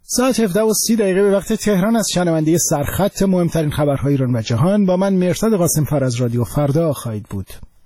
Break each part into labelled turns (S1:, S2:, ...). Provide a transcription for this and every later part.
S1: ساعت 17:30 به وقت تهران از شنونده سرخط مهمترین خبرهای ایران و جهان با من مرصد قاسم‌فر از رادیو فردا خواهید بود.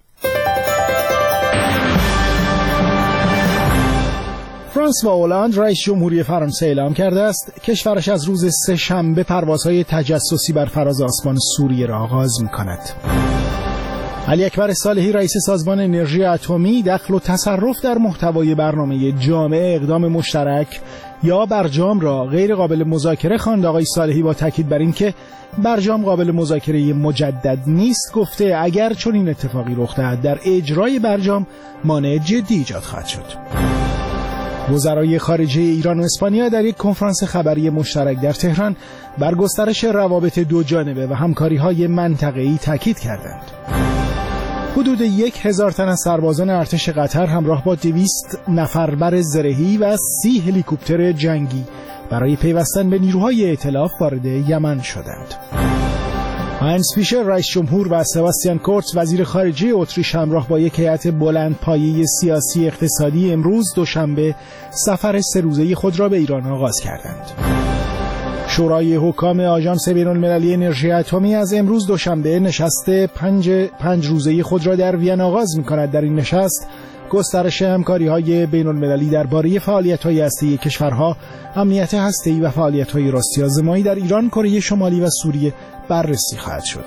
S1: فرانسوا هولند رئیس جمهوری فرانسه اعلام کرده است کشورش از روز سه‌شنبه پروازهای تجسسی بر فراز آسمان سوریه را آغاز می‌کند. علی اکبر صالحی رئیس سازمان انرژی اتمی دخل و تصرف در محتوای برنامه جامع اقدام مشترک یا برجام را غیر قابل مذاکره خواند. آقای صالحی با تاکید بر این که برجام قابل مذاکره مجدد نیست گفته اگر چنین اتفاقی رخ دهد در اجرای برجام مانع جدی ایجاد خواهد شد. وزرای خارجه ایران و اسپانیا در یک کنفرانس خبری مشترک در تهران بر گسترش روابط دو جانبه و همکاری‌های منطقه‌ای تاکید کردند. حدود 1000 تن از سربازان ارتش قطر همراه با 200 نفربر زرهی و 30 هلیکوپتر جنگی برای پیوستن به نیروهای ائتلاف وارد یمن شدند. هاینز فیشر رئیس جمهور و سباستیان کورتز وزیر خارجه اتریش همراه با یک هیئت بلندپایه سیاسی اقتصادی امروز دوشنبه سفر 3 روزه خود را به ایران آغاز کردند. شورای حکام آژانس بین‌المللی انرژی اتمی از امروز دوشنبه نشست 5 روزه خود را در وین آغاز می‌کند. در این نشست گسترش همکاری‌های بین‌المللی درباره فعالیت‌های هسته‌ای کشورها، امنیت هسته‌ای و فعالیت‌های راستی‌آزمایی در ایران، کره شمالی و سوریه بررسی خواهد شد.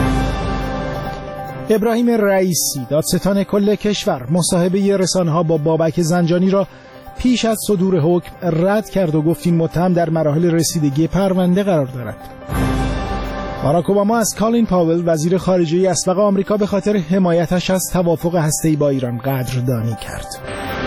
S1: ابراهیم رئیسی دادستان کل کشور مصاحبه رسانه‌ها با بابک زنجانی را پیش از صدور حکم رد کرد و گفت این متهم در مراحل رسیدگی پرونده قرار دارد. باراک اوباما از کالین پاول وزیر خارجه اسبق آمریکا به خاطر حمایتش از توافق هسته‌ای با ایران قدردانی کرد.